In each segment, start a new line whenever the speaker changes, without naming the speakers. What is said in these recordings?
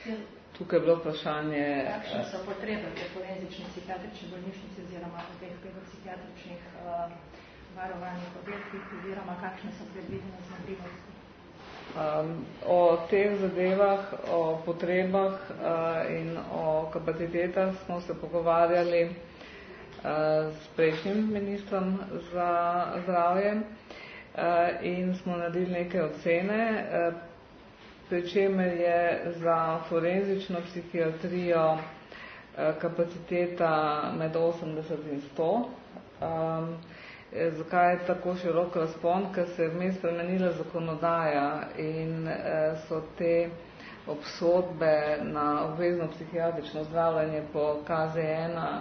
Tukaj je bilo vprašanje...
Kakšne so potrebe v forenzični psihiatrični bolnišnici oziroma v teh pedopsihiatričnih varovanih oddelkih oziroma kakšne so predvidene zmogljivosti?
O teh zadevah, o potrebah in o kapacitetah smo se pogovarjali s prejšnjim ministrom za zdravje in smo naredili neke ocene, pri čemer je za forenzično psihiatrijo kapaciteta med 80 in 100. Zakaj je tako širok razpon? Ker se je vmes spremenila zakonodaja in so te obsodbe na obvezno psihiatrično zdravljenje po KZ-1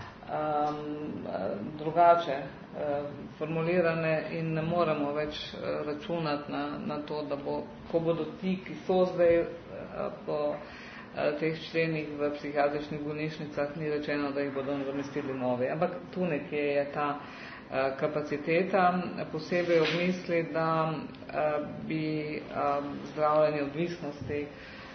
drugače formulirane in ne moremo več računati na to, da ko bodo ti, ki so zdaj po teh členih v psihiatričnih bolnišnicah, ni rečeno, da jih bodo nadomestili novi. Ampak tu nekje je ta kapaciteta, posebej v misli, da bi zdravljenje odvisnosti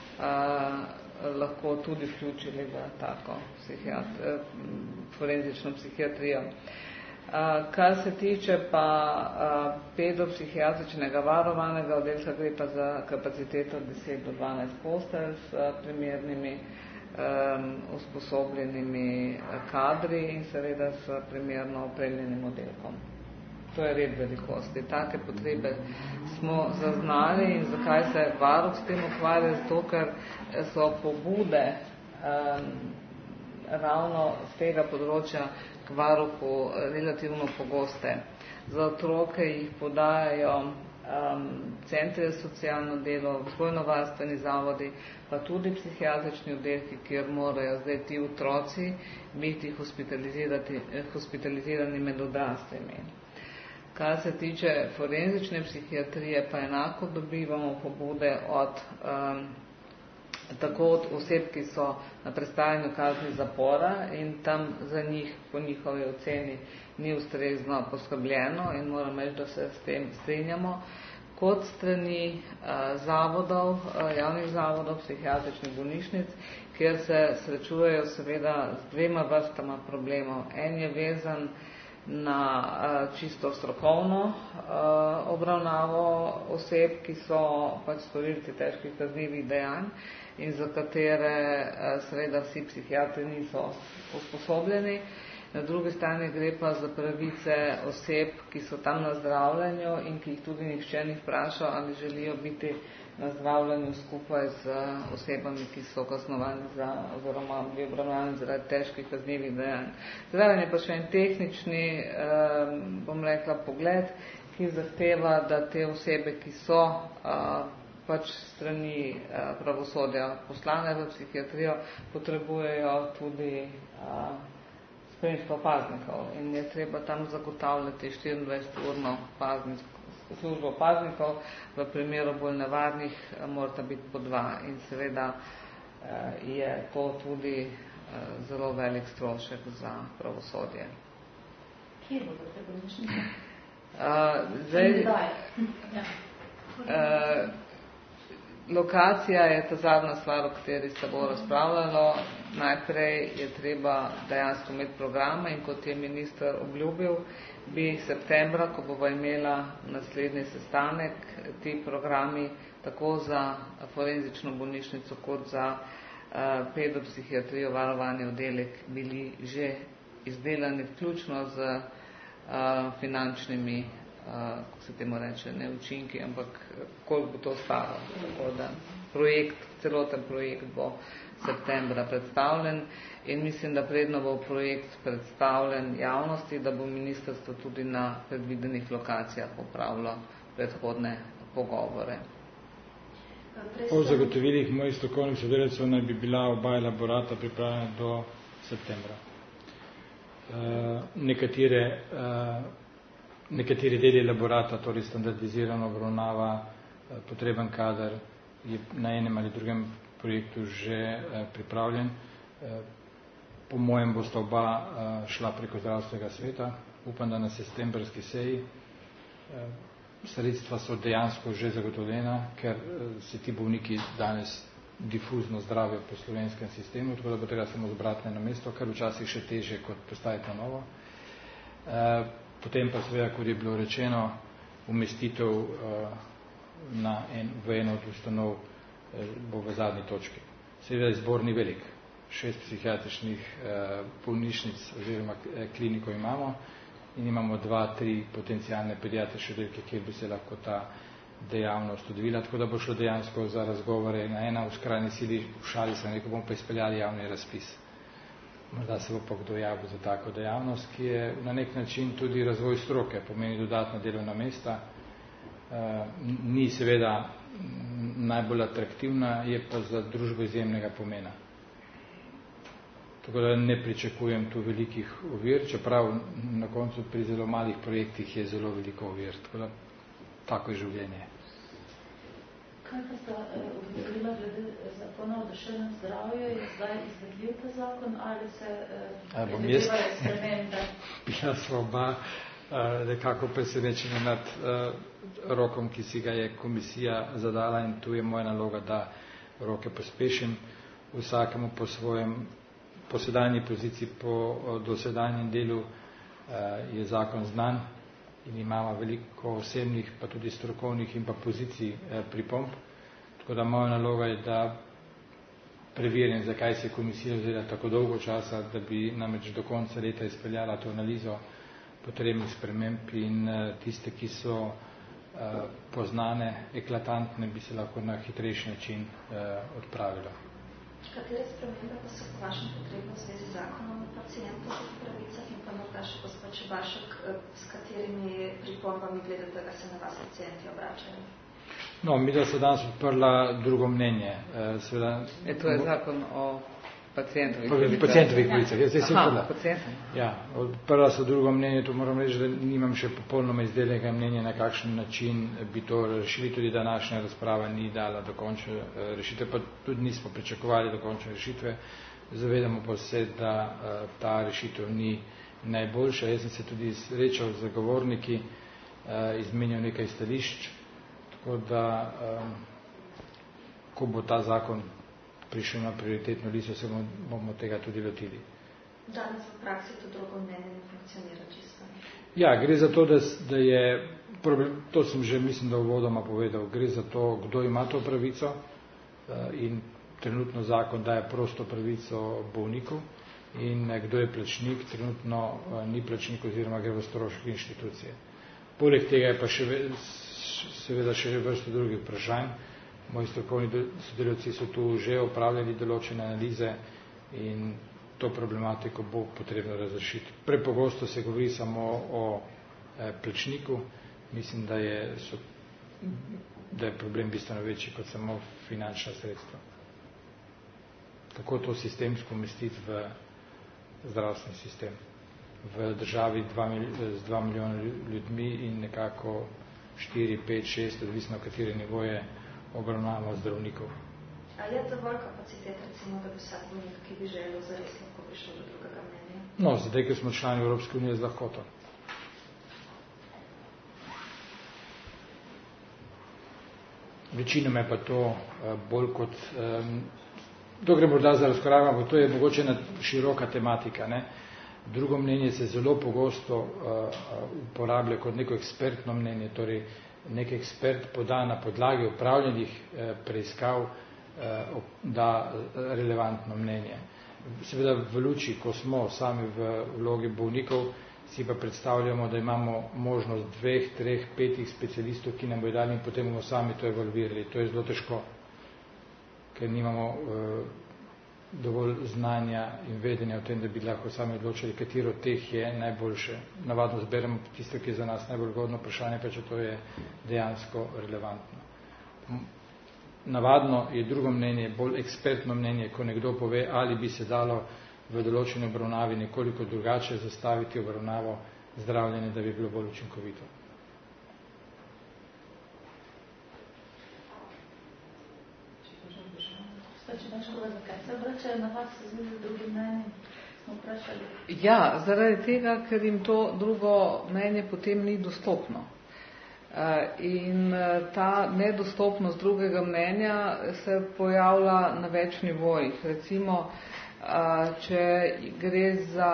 lahko tudi vključili v tako forenzično psihiatrijo. Kar se tiče pa pedopsihiatričnega varovanega oddelka, gre pa za kapaciteto 10 do 12 postelj s primernimi usposobljenimi kadri in seveda s primerno opremljenim oddelkom. To je red velikosti. Take potrebe smo zaznali in zakaj se varuh s tem ukvarja, zato ker so pobude ravno z tega področja k varuhu relativno pogoste. Za otroke jih podajajo centri za socialno delo, vzgojno-varstveni zavodi, pa tudi psihiatrični oddelki, kjer morajo zdaj ti otroci biti hospitalizirani med odraslimi. Kar se tiče forenzične psihiatrije, pa enako dobivamo pobude tako od oseb, ki so na prestajanju kazni zapora in tam za njih po njihovi oceni ni ustrezno poskrbljeno in moram reči, da se s tem strinjamo, kot strani zavodov, javnih zavodov, psihiatričnih bolnišnic, kjer se srečujejo seveda z dvema vrstama problemov. En je vezan na čisto strokovno obravnavo oseb, ki so pač storilci težkih kaznivih dejanj in za katere seveda vsi psihiatri niso usposobljeni. Na drugi strani gre pa za pravice oseb, ki so tam na zdravljenju in ki jih tudi nihče ni vprašal, ali želijo biti na zdravljenju skupaj z osebami, ki so kaznovani oziroma bi obravnavani zaradi težkih kaznivih dejanj. Zdravljenje pa še en tehnični, bom rekla, pogled, ki zahteva, da te osebe, ki so pač strani pravosodja poslane v psihiatrijo, potrebujejo tudi spremstvo paznikov in je treba tam zagotavljati 24-urno službo paznikov, v primeru bolj nevarnih morata biti po 2 in seveda je to tudi zelo velik strošek za pravosodje.
Kje bodo te bolnišnice?
Lokacija je ta zadnja stvar, o kateri se bo razpravljalo. Najprej je treba dejansko imeti programe in kot je minister obljubil, bi septembra, ko bo imela naslednji sestanek, ti programi tako za forenzično bolnišnico kot za pedopsihiatrijo varovani oddelek bili že izdelani vključno z finančnimi, kako se temu reče, ne učinki, ampak koliko bo to stalo. Tako da celoten projekt bo septembra predstavljen in mislim, da predno bo projekt predstavljen javnosti, da bo ministrstvo tudi na predvidenih lokacijah opravilo predhodne pogovore.
Po zagotovilih mojih strokovnih sodelavcev naj bi bila oba elaborata pripravljena do septembra. Nekateri deli elaborata, torej standardizirano obravnava, potreben kader, je na enem ali drugem projektu že pripravljen. Po mojem bosta oba šla preko zdravstvenega sveta. Upam, da na septembrski seji. Sredstva so dejansko že zagotovljena, ker se ti bolniki danes difuzno zdravje po slovenskem sistemu, tako da bo treba samo zbrati na mesto, kar včasih še teže kot postaviti novo. Potem pa seveda, kot je bilo rečeno, umestitev v eno od ustanov bo v zadnji točki. Seveda izbor ni velik. 6 psihiatričnih bolnišnic oziroma klinikov imamo in imamo 2-3 potencijalne pediatrične oddelke, kjer bi se lahko ta dejavnost odvila, tako da bo šlo dejansko za razgovore na ena v skrajni sili, v šali se nekaj bomo pa izpeljali javni razpis. Morda se bo pa kdo javil za tako dejavnost, ki je na nek način tudi razvoj stroke, pomeni dodatna delovna mesta. Ni seveda najbolj atraktivna, je pa za družbo izjemnega pomena. Tako da ne pričakujem tu velikih ovir, čeprav na koncu pri zelo malih projektih je zelo veliko ovir. Tako da tako je življenje.
Kaj pa sta odgovorila glede zakona o duševnem zdravju? Je zdaj izvedljiv ta zakon ali se predvidevajo spremembe?
Bila sva oba nekako presenečena nad rokom, ki si ga je komisija zadala in tu je moja naloga, da roke pospešim vsakemu po svojem, po sedanji poziciji, po dosedanjem delu je zakon znan in imamo veliko osebnih, pa tudi strokovnih in pa pozicij pripomb. Tako da moja naloga je, da preverjam, zakaj se je komisija vzela tako dolgo časa, da bi namreč do konca leta izpeljala to analizo potrebnih sprememb in tiste, ki so poznane, eklatantne, bi se lahko na hitrejši način odpravila.
Katere spremembe pa so po vašem potrebno v zvezi z zakonom o pacientovih pravicah in pa morda še gospod Čebašek, s katerimi pripombami glede tega se na vas pacienti obračajo?
No, mi da so danes odprla drugo mnenje.
To je zakon o pacientovih
pravicah.
Ja,
odprla so drugo mnenje, to moram reči, da nimam še popolnoma izdelega mnenja, na kakšen način bi to rešili, tudi današnja razprava ni dala dokončne rešitve, pa tudi nismo pričakovali dokončne rešitve. Zavedamo pa se, da ta rešitev ni najboljša. Jaz sem se tudi srečal z zagovorniki, izmenjal nekaj stališč, tako da ko bo ta zakon prišel na prioritetno listo, se bomo tega tudi lotili.
Danes v praksi to drugo mnenje ne funkcionira čisto.
Ja, gre za to, da je problem, to sem že mislim, da uvodoma povedal, gre za to, kdo ima to pravico in trenutno zakon daje prosto pravico bolniku in kdo je plačnik, trenutno ni plačnik oziroma gre v stroške inštitucije. Poleg tega je pa seveda še vrsto drugih vprašanj. Moji strokovni sodelavci so tu že opravljali določene analize in to problematiko bo potrebno razrešiti. Prepogosto se govori samo o plačniku. Mislim, da je problem bistveno večji kot samo finančna sredstva. Kako to sistemsko umestiti v zdravstveni sistem? V državi z 2 milijona ljudmi in nekako 4, 5, 6, odvisno katere nivoje obravnava zdravnikov.
A je dovolj kapacitet, recimo, da bi vsak bolnik, ki bi želel, zares lahko prišel do drugega mnenja?
No, zdaj, ker smo člani Evropske unije, z lahkoto. Večinoma je pa to bolj kot to gre morda za razkorak, ampak to je mogoče ena široka tematika. Ne? Drugo mnenje se zelo pogosto uporablja kot neko ekspertno mnenje, torej nek ekspert poda na podlagi opravljenih preiskav da relevantno mnenje. Seveda v luči, ko smo sami v vlogi bolnikov, si pa predstavljamo, da imamo možnost 2, 3, 5 specialistov, ki nam bodo dali in potem bomo sami to evalvirali. To je zelo težko, ker nimamo dovolj znanja in vedenja o tem, da bi lahko sami odločili, katero od teh je najboljše. Navadno zberemo tisto, ki je za nas najbolj godno vprašanje, pa če to je dejansko relevantno. Navadno je drugo mnenje, bolj ekspertno mnenje, ko nekdo pove, ali bi se dalo v določeni obravnavi nekoliko drugače zastaviti obravnavo zdravljenja, da bi bilo bolj učinkovito.
Ja, zaradi tega, ker jim to drugo mnenje potem ni dostopno. In ta nedostopnost drugega mnenja se pojavlja na več nivojih. Recimo, če gre za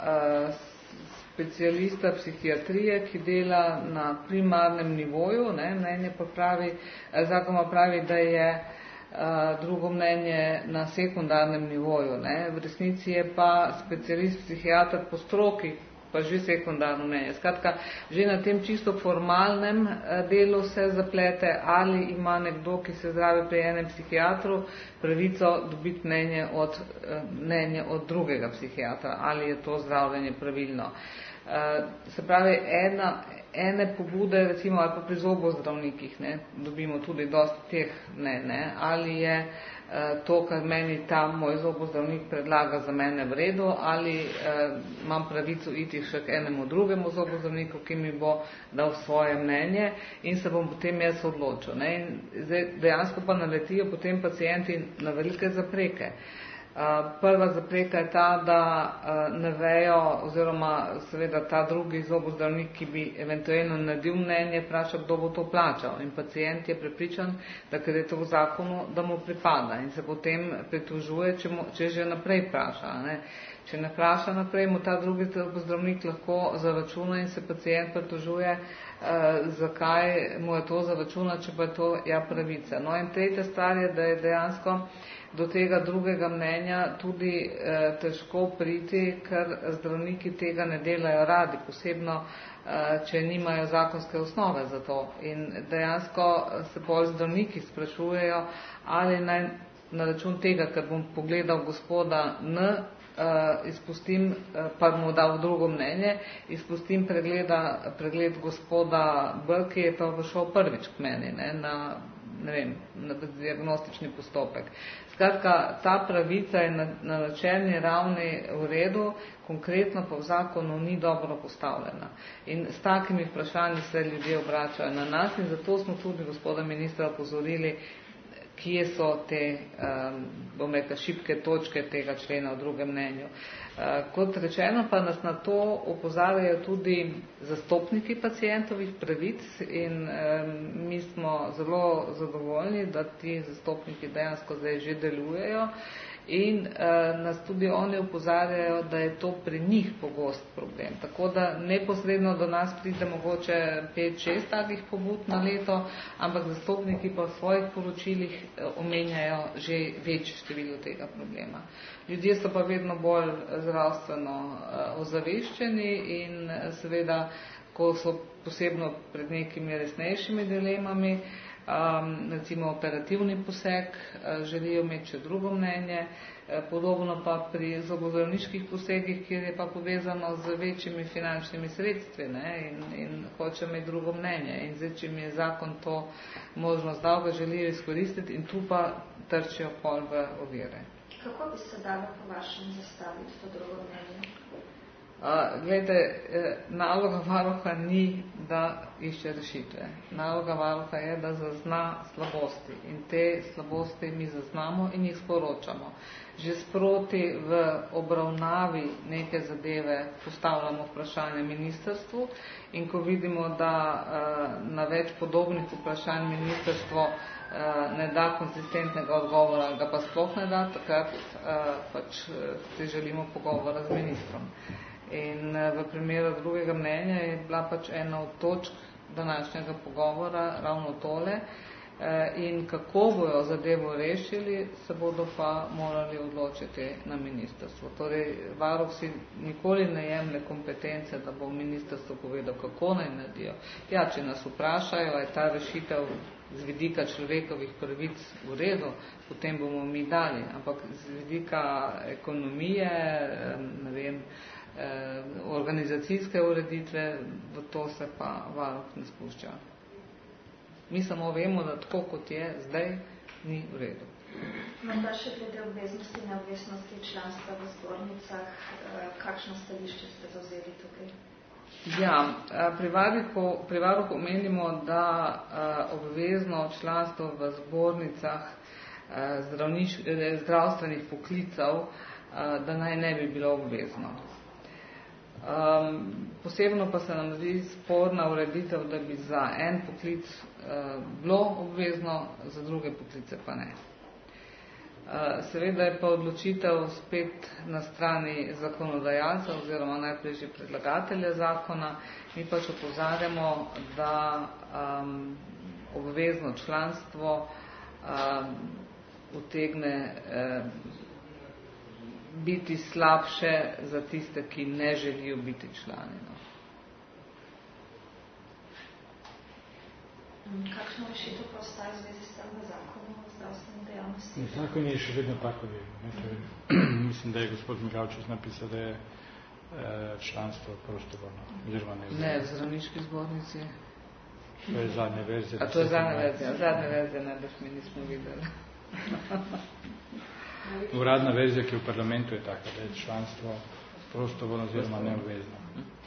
specialista psihiatrije, ki dela na primarnem nivoju, mnenje pa pravi, zakon pa pravi, da je drugo mnenje na sekundarnem nivoju. V resnici je pa specialist psihiater po stroki pa že sekundarno mnenje. Skratka, že na tem čisto formalnem delu se zaplete, ali ima nekdo, ki se zdravi pri enem psihiatru, pravico dobiti mnenje od drugega psihiatra, ali je to zdravljenje pravilno. Se pravi, ene pobude, recimo, ali pa pri zobozdravnikih, dobimo tudi dosti teh ali je to, kar meni ta moj zobozdravnik predlaga, za mene v redu, ali imam pravico iti še k enemu drugemu zobozdravniku, ki mi bo dal svoje mnenje in se bom potem jaz odločil. In zdaj dejansko pa naletijo potem pacienti na velike zapreke. Prva zapreka je ta, da ne vejo, oziroma seveda ta drugi zobozdravnik, ki bi eventualno naredil mnenje, vpraša, kdo bo to plačal. In pacient je prepričan, da ker je to v zakonu, da mu pripada in se potem pritožuje, če že naprej vpraša. Če ne vpraša naprej, mu ta drugi zobozdravnik lahko zaračuna in se pacient pritožuje, zakaj mu je to zaračuna, če pa je to pravica. In tretja stvar je, da je dejansko do tega drugega mnenja tudi težko priti, ker zdravniki tega ne delajo radi, posebno, če nimajo zakonske osnove za to. In dejansko se bolj zdravniki sprašujejo, ali naj na račun tega, ker bom pogledal gospoda N, izpustim, pa mu dal drugo mnenje, izpustim pregled gospoda B, ki je pa šel prvič k meni, na diagnostični postopek. Skratka, ta pravica je na načelni ravni v redu, konkretno pa v zakonu ni dobro postavljena. In s takimi vprašanji se ljudje obračajo na nas in zato smo tudi gospoda ministra opozorili, kje so te, šibke točke tega člena v drugem mnenju. Kot rečeno pa nas na to opozarjajo tudi zastopniki pacientovih pravic in mi smo zelo zadovoljni, da ti zastopniki dejansko zdaj že delujejo in nas tudi oni opozarjajo, da je to pri njih pogost problem. Tako da neposredno do nas pride mogoče 5-6 takih pobud na leto, ampak zastopniki pa v svojih poročilih omenjajo že večje število tega problema. Ljudje so pa vedno bolj zdravstveno ozaveščeni in seveda, ko so posebno pred nekimi resnejšimi dilemami, recimo operativni poseg, želijo imeti še drugo mnenje, podobno pa pri zobozdravniških posegih, kjer je pa povezano z večjimi finančnimi sredstvi in hoče imeti drugo mnenje. In zdaj, če mi je zakon to možnost dal, ga želijo izkoristiti in tu pa trčijo pol v ovire.
Kako bi se dalo po vašem zastaviti to drugo mnenje?
Glede, naloga varuha ni, da išče rešitve. Naloga varuha je, da zazna slabosti in te slabosti mi zaznamo in jih sporočamo. Že sproti v obravnavi neke zadeve postavljamo vprašanje ministrstvu in ko vidimo, da na več podobnih vprašanj ministrstvo ne da konsistentnega odgovora, ga pa sploh ne da, takrat pač si želimo pogovora z ministrom. In v primeru drugega mnenja je bila pač ena od točk današnjega pogovora ravno tole in kako bojo zadevo rešili, se bodo pa morali odločiti na ministrstvu. Torej, varuh si nikoli ne jemlje kompetence, da bo ministrstvo povedal, kako naj naredijo. Ja, če nas vprašajo, je ta rešitev z vidika človekovih pravic v redu, potem bomo mi dali, ampak z vidika ekonomije, organizacijske ureditve, v to se pa varuh ne spušča. Mi samo vemo, da tako kot je zdaj, ni v redu.
Morda še glede obveznosti in neobveznosti članstva v zbornicah, kakšno stališče ste zavzeli tukaj?
Ja, pri varuhu menimo, da obvezno članstvo v zbornicah zdravstvenih poklicev, da naj ne bi bilo obvezno. Posebno pa se nam zdi sporna ureditev, da bi za en poklic bilo obvezno, za druge poklice pa ne. Seveda je pa odločitev spet na strani zakonodajalca oziroma najprej že predlagatelja zakona. Mi pač opozarjamo, da obvezno članstvo utegne biti slabše za tiste, ki ne želijo biti člani.
Kakšno rešitev pa ostaja v zvezi s tem v zakonu o zdravstveni dejavnosti?
Zakon je še vedno tako mislim, da je gospod Migavčič napisal, da je članstvo prostovoljno.
Ne, v zdravniški zbornici.
To je zadnja verzija.
A to je zadnja verzija. Zadnja verzija najbrž mi nismo videli.
Uradna verzija, ki je v parlamentu, je taka, da je članstvo prostovoljno oziroma neobvezno.